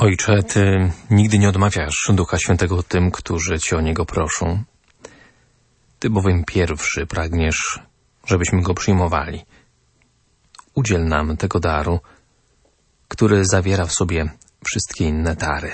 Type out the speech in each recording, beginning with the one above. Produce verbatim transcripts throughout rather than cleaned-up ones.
Ojcze, Ty nigdy nie odmawiasz Ducha Świętego tym, którzy Cię o Niego proszą. Ty bowiem pierwszy pragniesz, żebyśmy Go przyjmowali. Udziel nam tego daru, który zawiera w sobie wszystkie inne dary.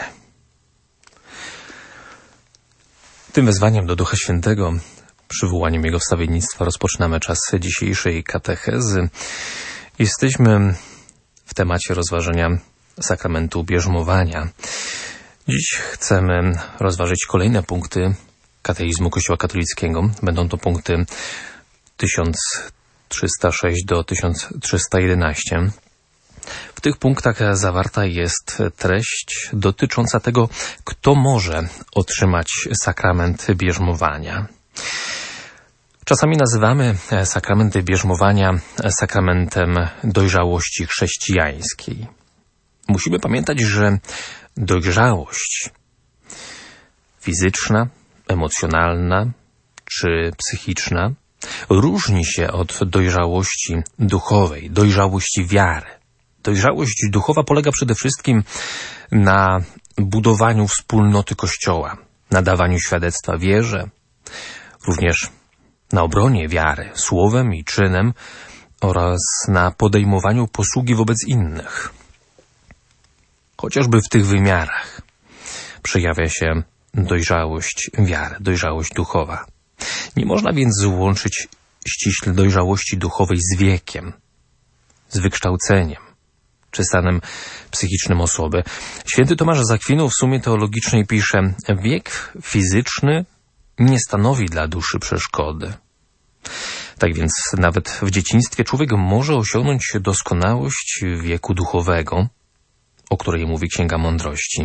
Tym wezwaniem do Ducha Świętego, przywołaniem Jego wstawiennictwa, rozpoczynamy czas dzisiejszej katechezy. Jesteśmy w temacie rozważenia sakramentu bierzmowania. Dziś chcemy rozważyć kolejne punkty kateizmu Kościoła katolickiego. Będą to punkty tysiąc trzysta sześć do tysiąc trzysta jedenaście. W tych punktach zawarta jest treść dotycząca tego, kto może otrzymać sakrament bierzmowania. Czasami nazywamy sakrament bierzmowania sakramentem dojrzałości chrześcijańskiej. Musimy pamiętać, że dojrzałość fizyczna, emocjonalna czy psychiczna różni się od dojrzałości duchowej, dojrzałości wiary. Dojrzałość duchowa polega przede wszystkim na budowaniu wspólnoty Kościoła, na dawaniu świadectwa wierze, również na obronie wiary słowem i czynem oraz na podejmowaniu posługi wobec innych. Chociażby w tych wymiarach przejawia się dojrzałość wiary, dojrzałość duchowa. Nie można więc łączyć ściśle dojrzałości duchowej z wiekiem, z wykształceniem czy stanem psychicznym osoby. Święty Tomasz z Akwinu w Sumie Teologicznej pisze: wiek fizyczny nie stanowi dla duszy przeszkody. Tak więc nawet w dzieciństwie człowiek może osiągnąć doskonałość wieku duchowego, o której mówi Księga Mądrości.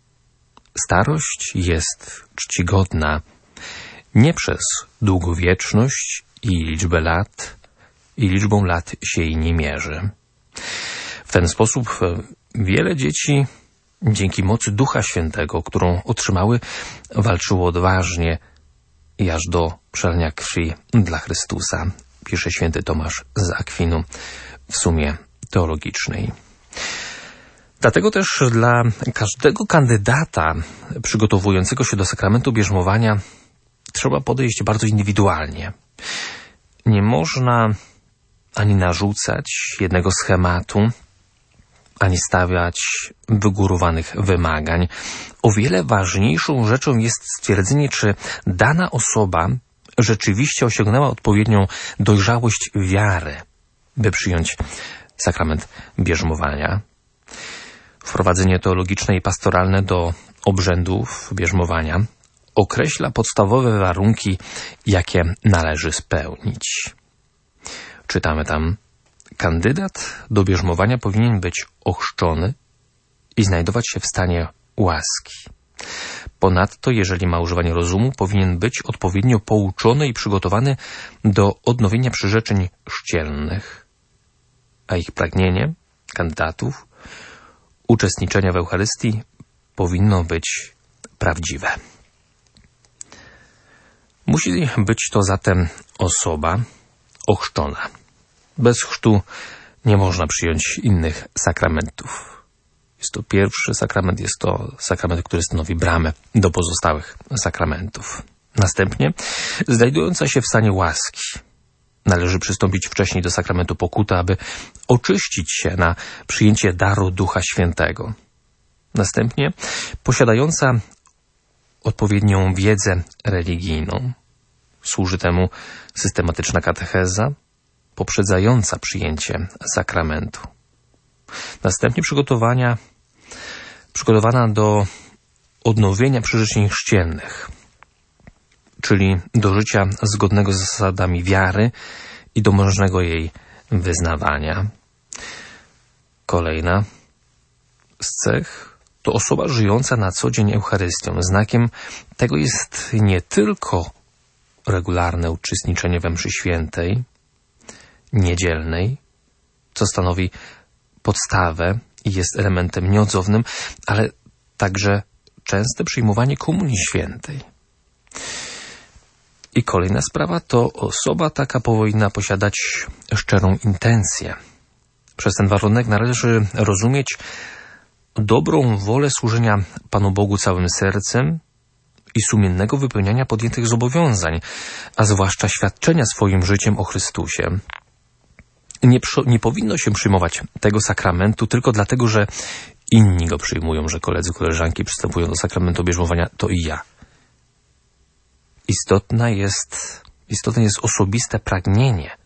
Starość jest czcigodna nie przez długowieczność i liczbę lat, i liczbą lat się jej nie mierzy. W ten sposób wiele dzieci, dzięki mocy Ducha Świętego, którą otrzymały, walczyło odważnie i aż do przelania krwi dla Chrystusa, pisze święty Tomasz z Akwinu w Sumie Teologicznej. Dlatego też dla każdego kandydata przygotowującego się do sakramentu bierzmowania trzeba podejść bardzo indywidualnie. Nie można ani narzucać jednego schematu, ani stawiać wygórowanych wymagań. O wiele ważniejszą rzeczą jest stwierdzenie, czy dana osoba rzeczywiście osiągnęła odpowiednią dojrzałość wiary, by przyjąć sakrament bierzmowania. Wprowadzenie teologiczne i pastoralne do obrzędów bierzmowania określa podstawowe warunki, jakie należy spełnić. Czytamy tam: kandydat do bierzmowania powinien być ochrzczony i znajdować się w stanie łaski. Ponadto, jeżeli ma używanie rozumu, powinien być odpowiednio pouczony i przygotowany do odnowienia przyrzeczeń chrzcielnych, a ich pragnienie kandydatów uczestniczenia w Eucharystii powinno być prawdziwe. Musi być to zatem osoba ochrzczona. Bez chrztu nie można przyjąć innych sakramentów. Jest to pierwszy sakrament, jest to sakrament, który stanowi bramę do pozostałych sakramentów. Następnie, znajdująca się w stanie łaski, należy przystąpić wcześniej do sakramentu pokuty, aby oczyścić się na przyjęcie daru Ducha Świętego. Następnie, posiadająca odpowiednią wiedzę religijną. Służy temu systematyczna katecheza poprzedzająca przyjęcie sakramentu. Następnie przygotowania, przygotowana do odnowienia przyrzeczeń chrzcielnych, czyli do życia zgodnego z zasadami wiary i do możnego jej wyznawania. Kolejna z cech to osoba żyjąca na co dzień Eucharystią. Znakiem tego jest nie tylko regularne uczestniczenie we mszy świętej, niedzielnej, co stanowi podstawę i jest elementem nieodzownym, ale także częste przyjmowanie Komunii Świętej. I kolejna sprawa to osoba taka powinna posiadać szczerą intencję. Przez ten warunek należy rozumieć dobrą wolę służenia Panu Bogu całym sercem i sumiennego wypełniania podjętych zobowiązań, a zwłaszcza świadczenia swoim życiem o Chrystusie. Nie, nie powinno się przyjmować tego sakramentu tylko dlatego, że inni go przyjmują, że koledzy, koleżanki przystępują do sakramentu bierzmowania, to i ja. Istotna jest, istotne jest osobiste pragnienie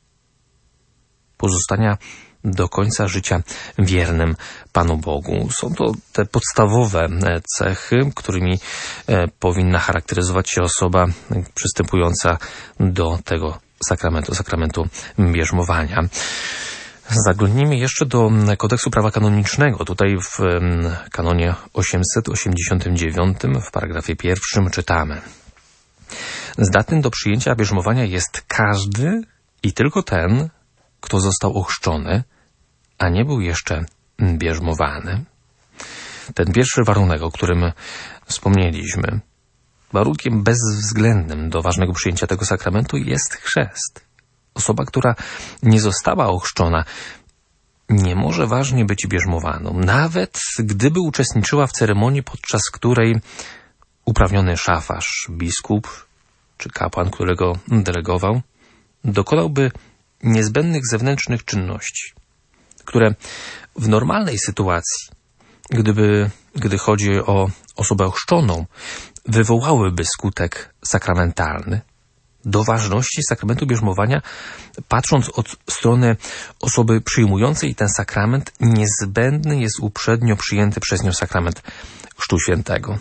pozostania do końca życia wiernym Panu Bogu. Są to te podstawowe cechy, którymi powinna charakteryzować się osoba przystępująca do tego sakramentu, sakramentu bierzmowania. Zaglądnijmy jeszcze do kodeksu prawa kanonicznego. Tutaj w kanonie osiemset osiemdziesiątym dziewiątym w paragrafie pierwszym czytamy: zdatnym do przyjęcia bierzmowania jest każdy i tylko ten, kto został ochrzczony, a nie był jeszcze bierzmowany. Ten pierwszy warunek, o którym wspomnieliśmy, warunkiem bezwzględnym do ważnego przyjęcia tego sakramentu jest chrzest. Osoba, która nie została ochrzczona, nie może ważnie być bierzmowaną, nawet gdyby uczestniczyła w ceremonii, podczas której uprawniony szafarz, biskup czy kapłan, którego delegował, dokonałby niezbędnych zewnętrznych czynności, które w normalnej sytuacji, gdyby, gdy chodzi o osobę ochrzczoną, wywołałyby skutek sakramentalny. Do ważności sakramentu bierzmowania, patrząc od strony osoby przyjmującej ten sakrament, niezbędny jest uprzednio przyjęty przez nią sakrament Chrztu Świętego.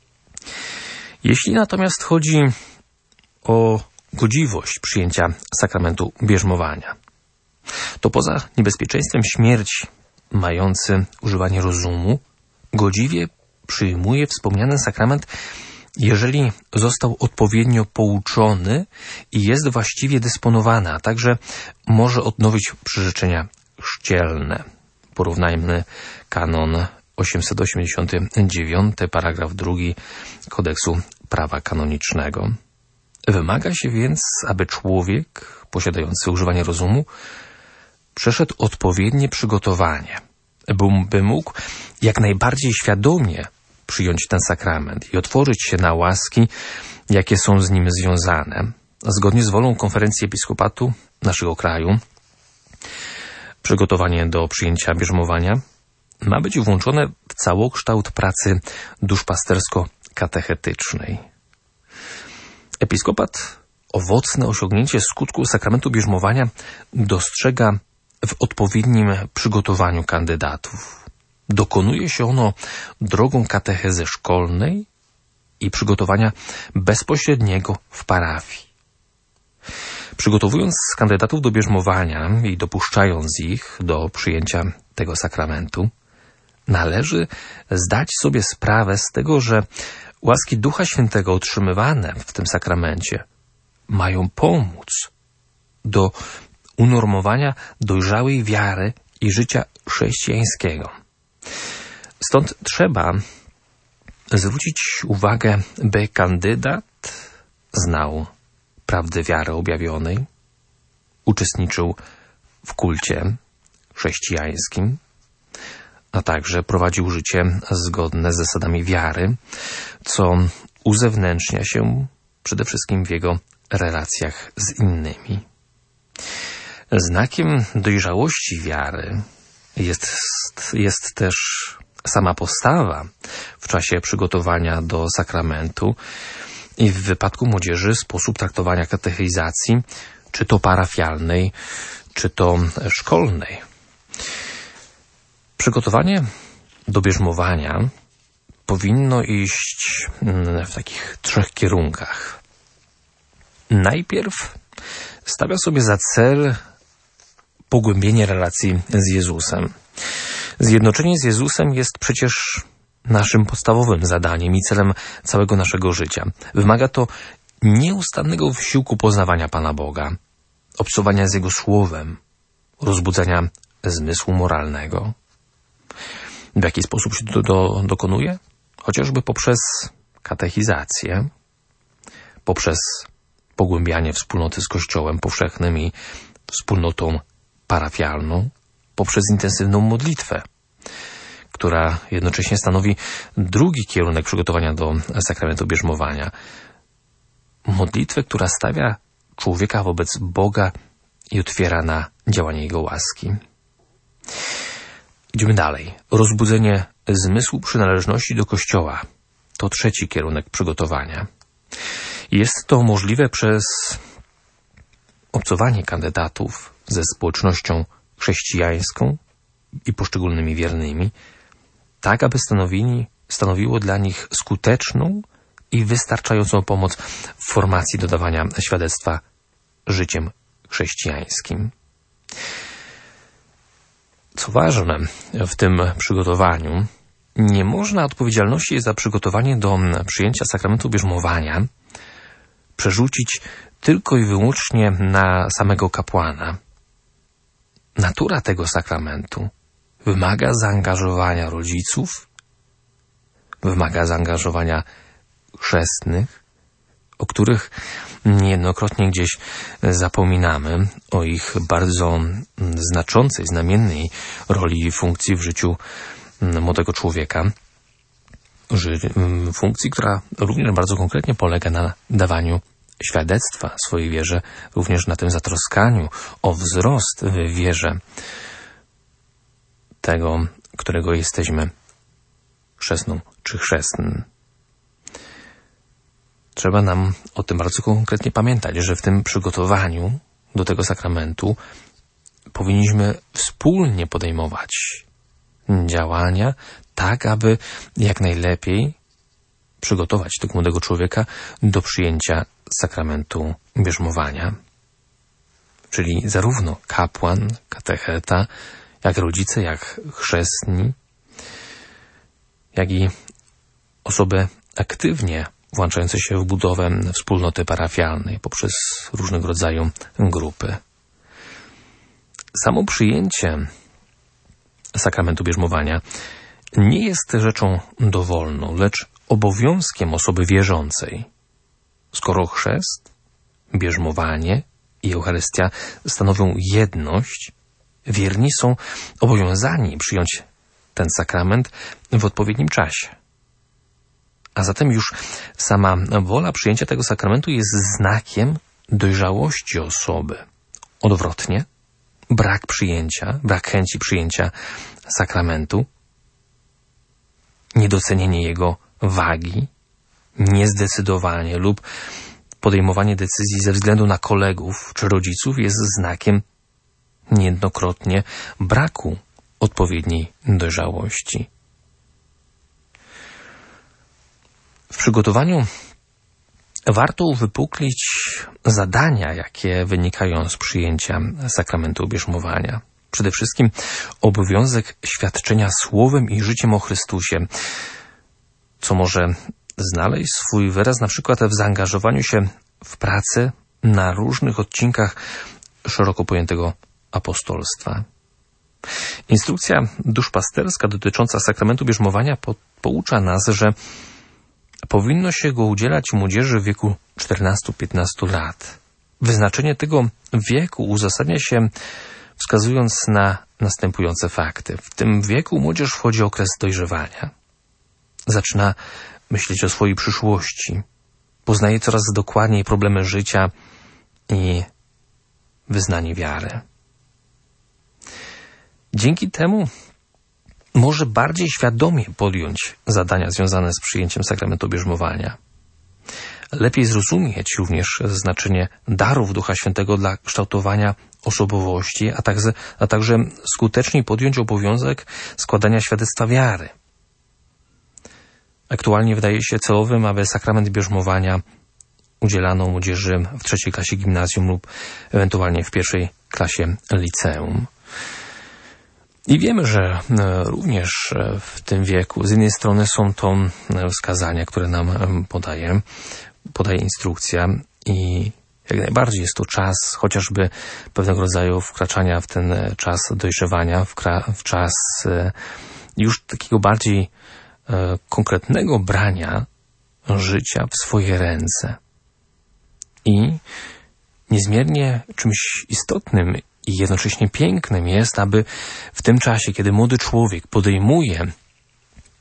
Jeśli natomiast chodzi o godziwość przyjęcia sakramentu bierzmowania, to poza niebezpieczeństwem śmierci mający używanie rozumu, godziwie przyjmuje wspomniany sakrament, jeżeli został odpowiednio pouczony i jest właściwie dysponowany, a także może odnowić przyrzeczenia chrzcielne. Porównajmy kanon osiemset osiemdziesiąty dziewiąty, paragraf drugi kodeksu prawa kanonicznego. Wymaga się więc, aby człowiek posiadający używanie rozumu przeszedł odpowiednie przygotowanie, by mógł jak najbardziej świadomie przyjąć ten sakrament i otworzyć się na łaski, jakie są z nim związane. Zgodnie z wolą Konferencji Episkopatu naszego kraju, przygotowanie do przyjęcia bierzmowania ma być włączone w całokształt pracy duszpastersko-katechetycznej. Episkopat owocne osiągnięcie skutku sakramentu bierzmowania dostrzega w odpowiednim przygotowaniu kandydatów. Dokonuje się ono drogą katechezy szkolnej i przygotowania bezpośredniego w parafii. Przygotowując kandydatów do bierzmowania i dopuszczając ich do przyjęcia tego sakramentu, należy zdać sobie sprawę z tego, że łaski Ducha Świętego otrzymywane w tym sakramencie mają pomóc do unormowania dojrzałej wiary i życia chrześcijańskiego. Stąd trzeba zwrócić uwagę, by kandydat znał prawdy wiary objawionej, uczestniczył w kulcie chrześcijańskim, a także prowadził życie zgodne z zasadami wiary, co uzewnętrznia się przede wszystkim w jego relacjach z innymi. Znakiem dojrzałości wiary jest, jest też sama postawa w czasie przygotowania do sakramentu i w wypadku młodzieży sposób traktowania katechizacji, czy to parafialnej, czy to szkolnej. Przygotowanie do bierzmowania powinno iść w takich trzech kierunkach. Najpierw stawia sobie za cel pogłębienie relacji z Jezusem. Zjednoczenie z Jezusem jest przecież naszym podstawowym zadaniem i celem całego naszego życia. Wymaga to nieustannego wysiłku poznawania Pana Boga, obcowania z Jego Słowem, rozbudzania zmysłu moralnego. W jaki sposób się to do, dokonuje? Chociażby poprzez katechizację, poprzez pogłębianie wspólnoty z Kościołem powszechnym i wspólnotą parafialną, poprzez intensywną modlitwę, która jednocześnie stanowi drugi kierunek przygotowania do sakramentu bierzmowania. Modlitwę, która stawia człowieka wobec Boga i otwiera na działanie Jego łaski. Idziemy dalej. Rozbudzenie zmysłu przynależności do Kościoła to trzeci kierunek przygotowania. Jest to możliwe przez obcowanie kandydatów ze społecznością chrześcijańską i poszczególnymi wiernymi, tak aby stanowili, stanowiło dla nich skuteczną i wystarczającą pomoc w formacji dodawania świadectwa życiem chrześcijańskim. Co ważne, w tym przygotowaniu nie można odpowiedzialności za przygotowanie do przyjęcia sakramentu bierzmowania przerzucić tylko i wyłącznie na samego kapłana. Natura tego sakramentu wymaga zaangażowania rodziców, wymaga zaangażowania chrzestnych, o których niejednokrotnie gdzieś zapominamy, o ich bardzo znaczącej, znamiennej roli i funkcji w życiu młodego człowieka. Funkcji, która również bardzo konkretnie polega na dawaniu świadectwa swojej wierze, również na tym zatroskaniu o wzrost w wierze tego, którego jesteśmy chrzestną czy chrzestnym. Trzeba nam o tym bardzo konkretnie pamiętać, że w tym przygotowaniu do tego sakramentu powinniśmy wspólnie podejmować działania, tak aby jak najlepiej przygotować tego młodego człowieka do przyjęcia sakramentu bierzmowania. Czyli zarówno kapłan, katecheta, jak rodzice, jak chrzestni, jak i osoby aktywnie włączające się w budowę wspólnoty parafialnej poprzez różnego rodzaju grupy. Samo przyjęcie sakramentu bierzmowania nie jest rzeczą dowolną, lecz obowiązkiem osoby wierzącej. Skoro chrzest, bierzmowanie i Eucharystia stanowią jedność, wierni są obowiązani przyjąć ten sakrament w odpowiednim czasie. A zatem już sama wola przyjęcia tego sakramentu jest znakiem dojrzałości osoby. Odwrotnie, brak przyjęcia, brak chęci przyjęcia sakramentu, niedocenienie jego wagi, niezdecydowanie lub podejmowanie decyzji ze względu na kolegów czy rodziców jest znakiem niejednokrotnie braku odpowiedniej dojrzałości. W przygotowaniu warto uwypuklić zadania, jakie wynikają z przyjęcia sakramentu bierzmowania. Przede wszystkim obowiązek świadczenia słowem i życiem o Chrystusie, co może znaleźć swój wyraz na przykład w zaangażowaniu się w pracę na różnych odcinkach szeroko pojętego apostolstwa. Instrukcja duszpasterska dotycząca sakramentu bierzmowania po, poucza nas, że powinno się go udzielać młodzieży w wieku czternastu do piętnastu lat. Wyznaczenie tego wieku uzasadnia się wskazując na następujące fakty. W tym wieku młodzież wchodzi w okres dojrzewania. Zaczyna myśleć o swojej przyszłości. Poznaje coraz dokładniej problemy życia i wyznanie wiary. Dzięki temu może bardziej świadomie podjąć zadania związane z przyjęciem sakramentu bierzmowania. Lepiej zrozumieć również znaczenie darów Ducha Świętego dla kształtowania osobowości, a także, a także skuteczniej podjąć obowiązek składania świadectwa wiary. Aktualnie wydaje się celowym, aby sakrament bierzmowania udzielano młodzieży w trzeciej klasie gimnazjum lub ewentualnie w pierwszej klasie liceum. I wiemy, że również w tym wieku z jednej strony są to wskazania, które nam podaje, podaje instrukcja i jak najbardziej jest to czas chociażby pewnego rodzaju wkraczania w ten czas dojrzewania, w, w czas już takiego bardziej konkretnego brania życia w swoje ręce. I niezmiernie czymś istotnym i jednocześnie pięknym jest, aby w tym czasie, kiedy młody człowiek podejmuje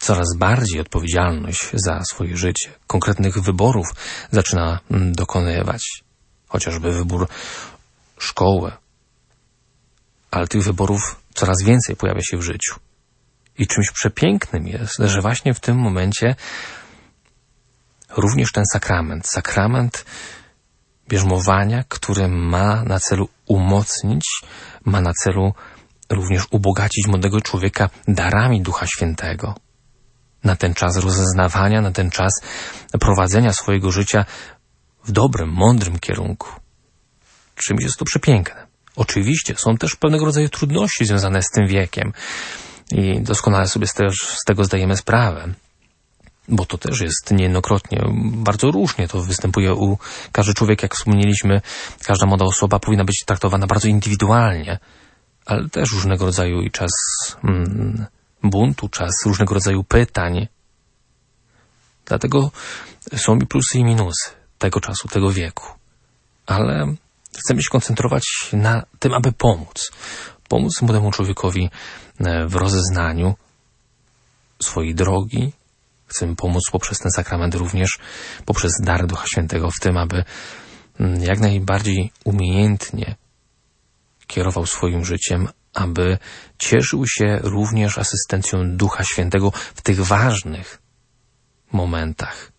coraz bardziej odpowiedzialność za swoje życie, konkretnych wyborów zaczyna dokonywać, chociażby wybór szkoły, ale tych wyborów coraz więcej pojawia się w życiu. I czymś przepięknym jest, że właśnie w tym momencie również ten sakrament, sakrament bierzmowania, który ma na celu umocnić, ma na celu również ubogacić młodego człowieka darami Ducha Świętego. Na ten czas rozeznawania, na ten czas prowadzenia swojego życia w dobrym, mądrym kierunku. Czymś jest to przepiękne. Oczywiście są też pewnego rodzaju trudności związane z tym wiekiem i doskonale sobie też z tego zdajemy sprawę, bo to też jest niejednokrotnie, bardzo różnie to występuje u każdy człowiek, jak wspomnieliśmy, każda młoda osoba powinna być traktowana bardzo indywidualnie, ale też różnego rodzaju i czas mm, buntu, czas różnego rodzaju pytań. Dlatego są i plusy i minusy tego czasu, tego wieku. Ale chcemy się koncentrować na tym, aby pomóc. Pomóc młodemu człowiekowi w rozeznaniu swojej drogi. Chcemy pomóc poprzez ten sakrament również, poprzez dar Ducha Świętego w tym, aby jak najbardziej umiejętnie kierował swoim życiem, aby cieszył się również asystencją Ducha Świętego w tych ważnych momentach.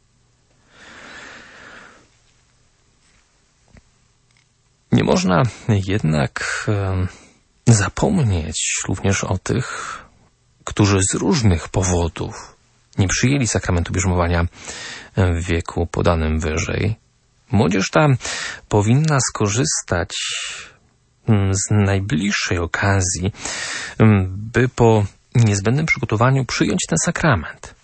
Nie można jednak zapomnieć również o tych, którzy z różnych powodów nie przyjęli sakramentu bierzmowania w wieku podanym wyżej. Młodzież ta powinna skorzystać z najbliższej okazji, by po niezbędnym przygotowaniu przyjąć ten sakrament.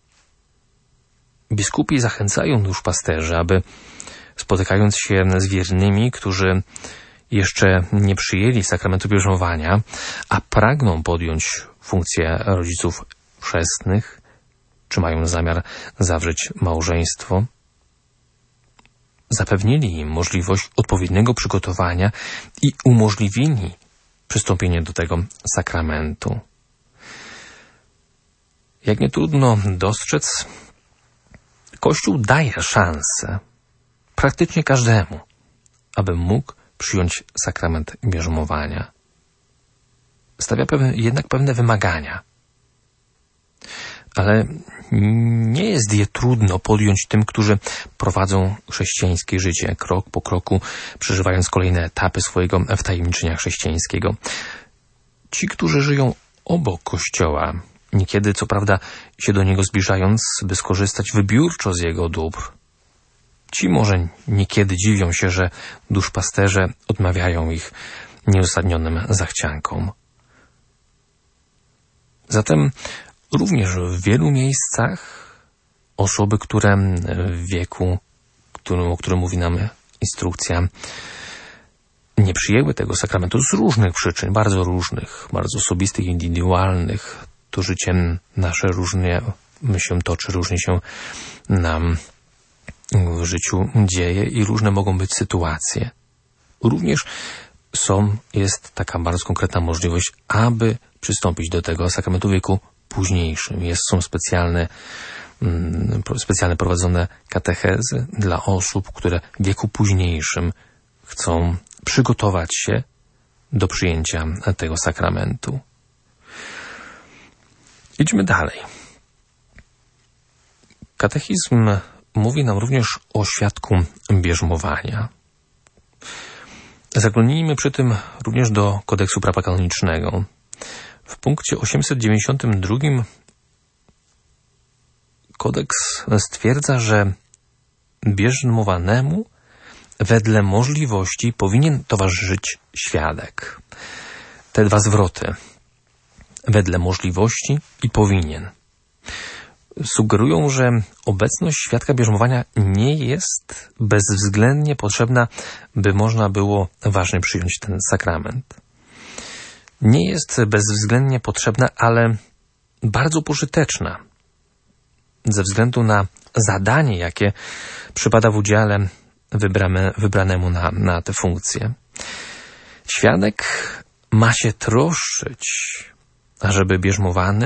Biskupi zachęcają duszpasterzy, aby spotykając się z wiernymi, którzy jeszcze nie przyjęli sakramentu bierzmowania, a pragną podjąć funkcję rodziców chrzestnych, czy mają zamiar zawrzeć małżeństwo, zapewnili im możliwość odpowiedniego przygotowania i umożliwili przystąpienie do tego sakramentu. Jak nie trudno dostrzec, Kościół daje szansę praktycznie każdemu, aby mógł przyjąć sakrament bierzmowania. Stawia pewne, jednak pewne wymagania. Ale nie jest je trudno podjąć tym, którzy prowadzą chrześcijańskie życie, krok po kroku, przeżywając kolejne etapy swojego wtajemniczenia chrześcijańskiego. Ci, którzy żyją obok Kościoła, niekiedy co prawda się do niego zbliżając, by skorzystać wybiórczo z jego dóbr. Ci może niekiedy dziwią się, że duszpasterze odmawiają ich nieuzasadnionym zachciankom. Zatem również w wielu miejscach osoby, które w wieku, którym, o którym mówi nam instrukcja, nie przyjęły tego sakramentu z różnych przyczyn, bardzo różnych, bardzo osobistych, indywidualnych. To życie nasze różnie się toczy, różnie się nam w życiu dzieje i różne mogą być sytuacje. Również są, jest taka bardzo konkretna możliwość, aby przystąpić do tego sakramentu w wieku późniejszym. Jest, są specjalne, mm, specjalne prowadzone katechezy dla osób, które w wieku późniejszym chcą przygotować się do przyjęcia tego sakramentu. Idźmy dalej. Katechizm mówi nam również o świadku bierzmowania. Zaglądnijmy przy tym również do kodeksu prawa kanonicznego. W punkcie osiemset dziewięćdziesiątym drugim kodeks stwierdza, że bierzmowanemu wedle możliwości powinien towarzyszyć świadek. Te dwa zwroty, wedle możliwości i powinien, sugerują, że obecność świadka bierzmowania nie jest bezwzględnie potrzebna, by można było ważnie przyjąć ten sakrament. Nie jest bezwzględnie potrzebna, ale bardzo pożyteczna ze względu na zadanie, jakie przypada w udziale wybrane, wybranemu na, na tę funkcję. Świadek ma się troszczyć, ażeby bierzmowany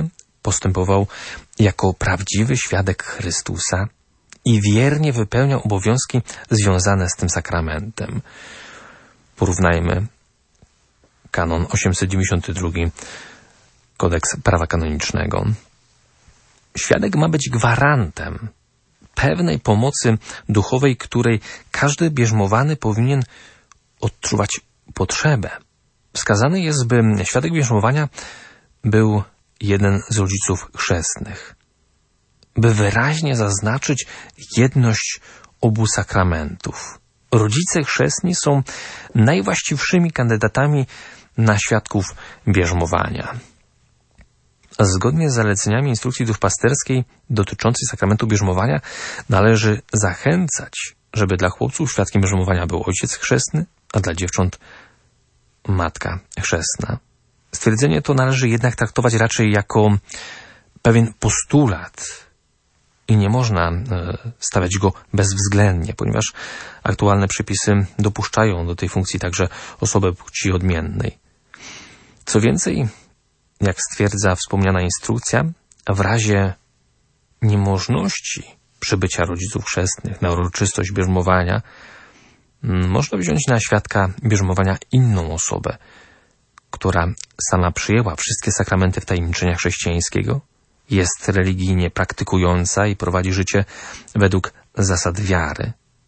postępował jako prawdziwy świadek Chrystusa i wiernie wypełniał obowiązki związane z tym sakramentem. Porównajmy kanon osiemset dziewięćdziesiąty drugi, kodeks prawa kanonicznego. Świadek ma być gwarantem pewnej pomocy duchowej, której każdy bierzmowany powinien odczuwać potrzebę. Wskazane jest, by świadek bierzmowania był jeden z rodziców chrzestnych, by wyraźnie zaznaczyć jedność obu sakramentów. Rodzice chrzestni są najwłaściwszymi kandydatami na świadków bierzmowania. Zgodnie z zaleceniami instrukcji duszpasterskiej dotyczącej sakramentu bierzmowania należy zachęcać, żeby dla chłopców świadkiem bierzmowania był ojciec chrzestny, a dla dziewcząt matka chrzestna. Stwierdzenie to należy jednak traktować raczej jako pewien postulat i nie można stawiać go bezwzględnie, ponieważ aktualne przepisy dopuszczają do tej funkcji także osobę płci odmiennej. Co więcej, jak stwierdza wspomniana instrukcja, w razie niemożności przybycia rodziców chrzestnych na uroczystość bierzmowania można wziąć na świadka bierzmowania inną osobę, która sama przyjęła wszystkie sakramenty wtajemniczenia chrześcijańskiego, jest religijnie praktykująca i prowadzi życie według zasad wiary.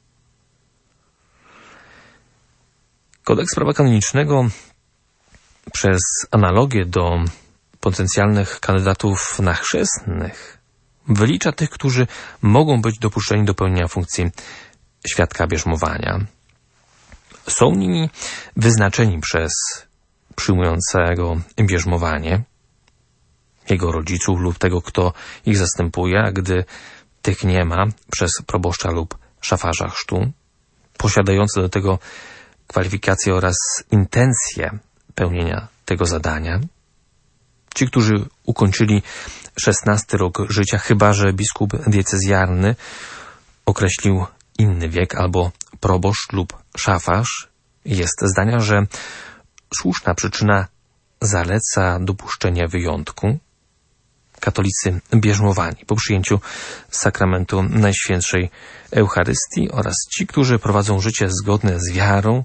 Kodeks prawa kanonicznego przez analogię do potencjalnych kandydatów na chrzestnych wylicza tych, którzy mogą być dopuszczeni do pełnienia funkcji świadka bierzmowania. Są nimi wyznaczeni przez przyjmującego bierzmowanie, jego rodziców lub tego, kto ich zastępuje, a gdy tych nie ma, przez proboszcza lub szafarza chrztu, posiadający do tego kwalifikacje oraz intencje pełnienia tego zadania. Ci, którzy ukończyli szesnasty rok życia, chyba że biskup diecezjalny określił inny wiek, albo proboszcz lub szafarz jest zdania, że słuszna przyczyna zaleca dopuszczenie wyjątku. Katolicy bierzmowani po przyjęciu sakramentu Najświętszej Eucharystii oraz ci, którzy prowadzą życie zgodne z wiarą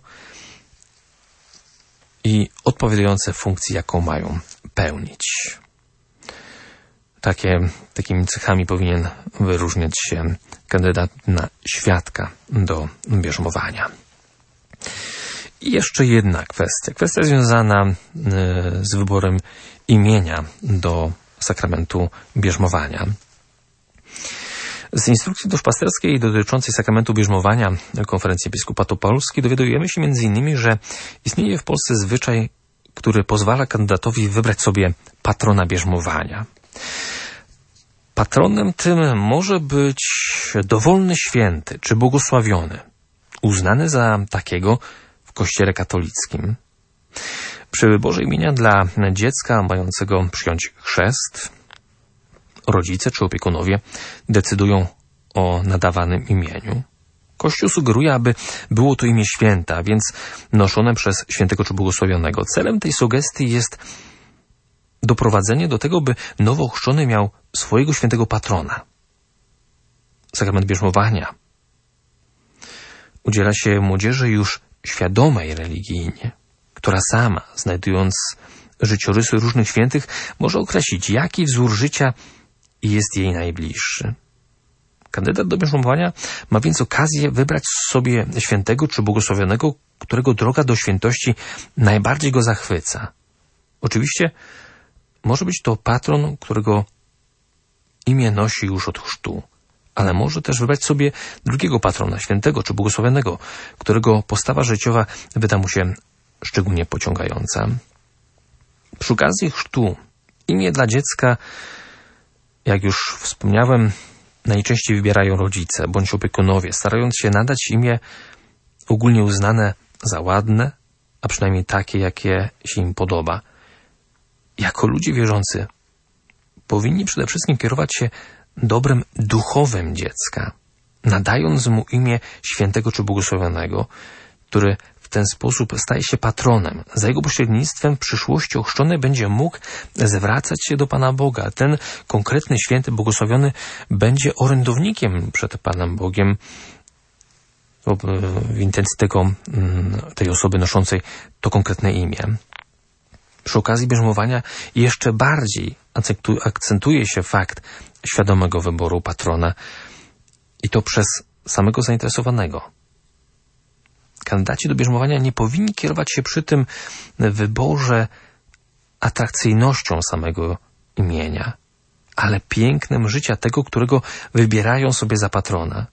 i odpowiadające funkcji, jaką mają pełnić. Takie, takimi cechami powinien wyróżniać się kandydat na świadka do bierzmowania. I jeszcze jedna kwestia. Kwestia związana z wyborem imienia do sakramentu bierzmowania. Z instrukcji duszpasterskiej dotyczącej sakramentu bierzmowania Konferencji Episkopatu Polski dowiadujemy się między innymi, że istnieje w Polsce zwyczaj, który pozwala kandydatowi wybrać sobie patrona bierzmowania. Patronem tym może być dowolny święty czy błogosławiony, uznany za takiego w Kościele katolickim. Przy wyborze imienia dla dziecka mającego przyjąć chrzest, rodzice czy opiekunowie decydują o nadawanym imieniu. Kościół sugeruje, aby było to imię święte, a więc noszone przez świętego czy błogosławionego. Celem tej sugestii jest doprowadzenie do tego, by nowo chrzczony miał swojego świętego patrona. Sakrament bierzmowania udziela się młodzieży już świadomej religijnie, która sama, znajdując życiorysy różnych świętych, może określić, jaki wzór życia jest jej najbliższy. Kandydat do bierzmowania ma więc okazję wybrać sobie świętego czy błogosławionego, którego droga do świętości najbardziej go zachwyca. Oczywiście może być to patron, którego imię nosi już od chrztu, ale może też wybrać sobie drugiego patrona, świętego czy błogosławionego, którego postawa życiowa wyda mu się szczególnie pociągająca. Przy okazji chrztu imię dla dziecka, jak już wspomniałem, najczęściej wybierają rodzice bądź opiekunowie, starając się nadać imię ogólnie uznane za ładne, a przynajmniej takie, jakie się im podoba. Jako ludzie wierzący powinni przede wszystkim kierować się dobrem duchowym dziecka, nadając mu imię świętego czy błogosławionego, który w ten sposób staje się patronem. Za jego pośrednictwem w przyszłości ochrzczony będzie mógł zwracać się do Pana Boga. Ten konkretny święty błogosławiony będzie orędownikiem przed Panem Bogiem w intencji tego, tej osoby noszącej to konkretne imię. Przy okazji bierzmowania jeszcze bardziej akcentuje się fakt świadomego wyboru patrona i to przez samego zainteresowanego. Kandydaci do bierzmowania nie powinni kierować się przy tym wyborze atrakcyjnością samego imienia, ale pięknem życia tego, którego wybierają sobie za patrona.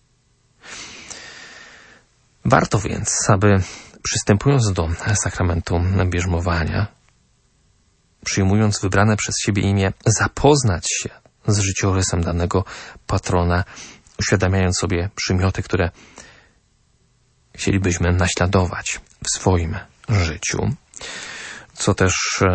Warto więc, aby przystępując do sakramentu bierzmowania, przyjmując wybrane przez siebie imię, zapoznać się z życiorysem danego patrona, uświadamiając sobie przymioty, które chcielibyśmy naśladować w swoim życiu, co też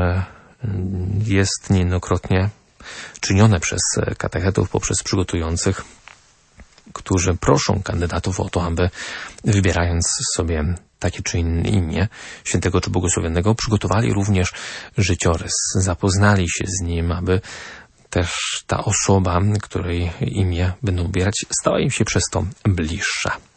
jest niejednokrotnie czynione przez katechetów poprzez przygotujących, którzy proszą kandydatów o to, aby wybierając sobie takie czy inne imię świętego czy błogosławionego, przygotowali również życiorys, zapoznali się z nim, aby też ta osoba, której imię będą wybierać, stała im się przez to bliższa.